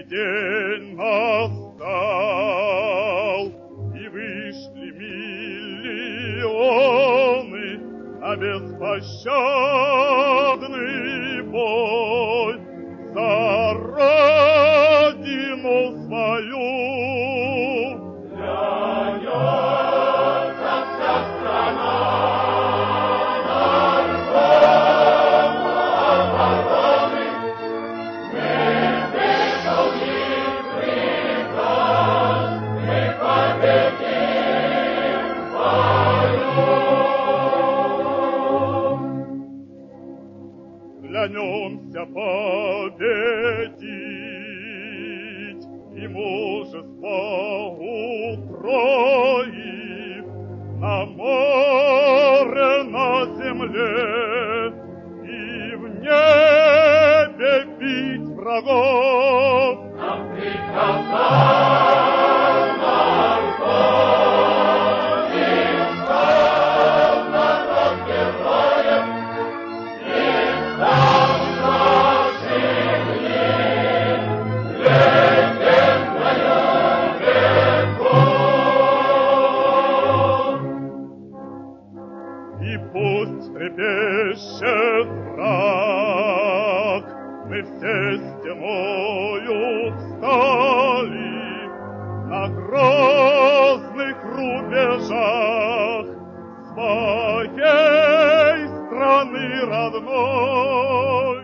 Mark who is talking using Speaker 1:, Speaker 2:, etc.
Speaker 1: И день настал, и вышли миллионы на беспощадный бой за родину свою. Клянется вся страна народу обороны, мы выполним приказ, мы победим в бою. Клянемся победить и мужество утроив на море, на земле и в небе бить врагов. Нам приказал наш Бог, и стал народ героем, и стал на земле легендою веков. И пусть трепещет враг, мы все стеною встали на грозных рубежах своей страны родной.